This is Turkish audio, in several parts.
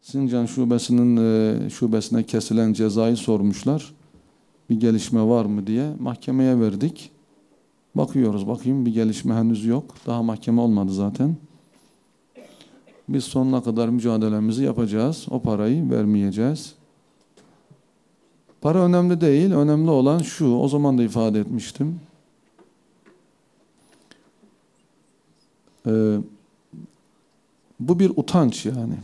Sincan şubesine kesilen cezayı sormuşlar. Bir gelişme var mı diye mahkemeye verdik. Bakıyoruz, bakayım bir gelişme henüz yok. Daha mahkeme olmadı zaten. Biz sonuna kadar mücadelemizi yapacağız. O parayı vermeyeceğiz. Para önemli değil. Önemli olan şu. O zaman da ifade etmiştim. Bu bir utanç yani.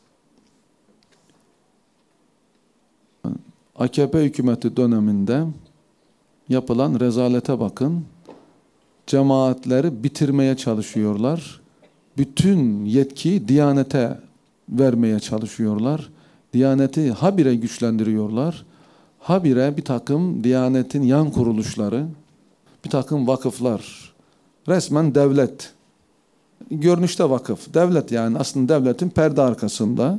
AKP hükümeti döneminde yapılan rezalete bakın. Cemaatleri bitirmeye çalışıyorlar. Bütün yetkiyi Diyanet'e vermeye çalışıyorlar. Diyaneti habire güçlendiriyorlar. Habire bir takım Diyanet'in yan kuruluşları, bir takım vakıflar, resmen devlet. Görünüşte vakıf, devlet yani aslında devletin perde arkasında,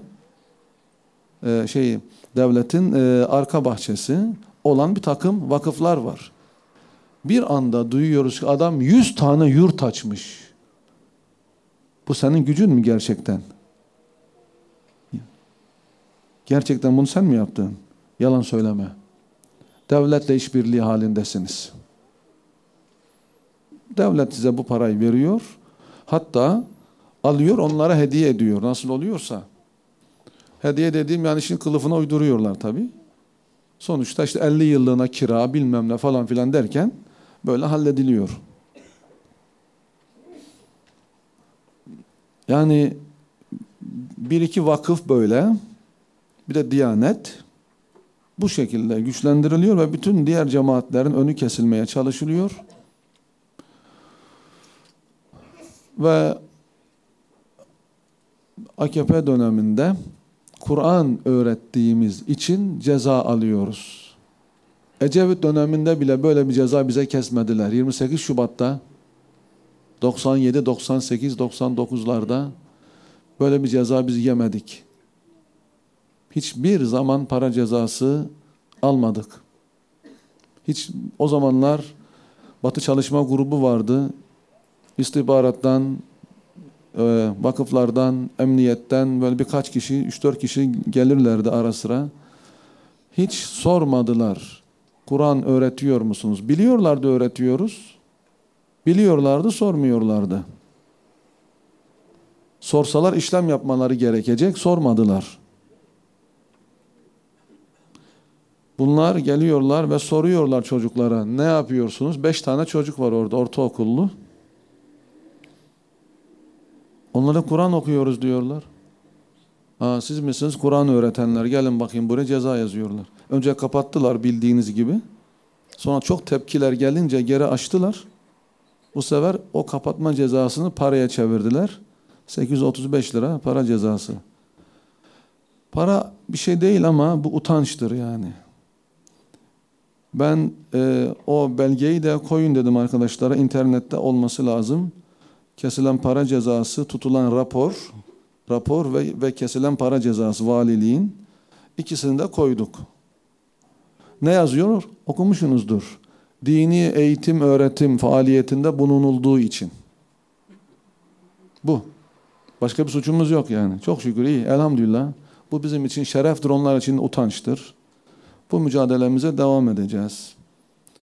devletin arka bahçesi olan bir takım vakıflar var. Bir anda duyuyoruz ki adam 100 tane yurt açmış. Bu senin gücün mü gerçekten? Gerçekten bunu sen mi yaptın? Yalan söyleme. Devletle işbirliği halindesiniz. Devlet size bu parayı veriyor. Hatta alıyor onlara hediye ediyor. Nasıl oluyorsa. Hediye dediğim yani işin kılıfına uyduruyorlar tabii. Sonuçta işte 50 yıllığına kira bilmem ne falan filan derken böyle hallediliyor. Yani bir iki vakıf böyle, bir de Diyanet bu şekilde güçlendiriliyor ve bütün diğer cemaatlerin önü kesilmeye çalışılıyor. Ve AKP döneminde Kur'an öğrettiğimiz için ceza alıyoruz. Ecevit döneminde bile böyle bir ceza bize kesmediler. 28 Şubat'ta 97, 98, 99'larda böyle bir ceza biz yemedik. Hiçbir zaman para cezası almadık. Hiç o zamanlar Batı Çalışma Grubu vardı. İstihbarattan, vakıflardan, emniyetten böyle birkaç kişi, 3-4 kişi gelirlerdi ara sıra. Hiç sormadılar. Kur'an öğretiyor musunuz? Biliyorlardı öğretiyoruz. Biliyorlardı, sormuyorlardı. Sorsalar işlem yapmaları gerekecek, sormadılar. Bunlar geliyorlar ve soruyorlar çocuklara. Ne yapıyorsunuz? 5 tane çocuk var orada, ortaokullu. Onlara Kur'an okuyoruz diyorlar. Siz misiniz Kur'an öğretenler? Gelin bakayım buraya, ceza yazıyorlar. Önce kapattılar bildiğiniz gibi. Sonra çok tepkiler gelince geri açtılar. Bu sefer o kapatma cezasını paraya çevirdiler. 835 lira para cezası. Para bir şey değil ama bu utançtır yani. Ben o belgeyi de koyun dedim arkadaşlara. İnternette olması lazım. Kesilen para cezası, tutulan rapor ve kesilen para cezası valiliğin. İkisini de koyduk. Ne yazıyor? Okumuşsunuzdur. Dini eğitim, öğretim faaliyetinde bulunulduğu için. Bu. Başka bir suçumuz yok yani. Çok şükür iyi. Elhamdülillah. Bu bizim için şereftir, onlar için utançtır. Bu mücadelemize devam edeceğiz.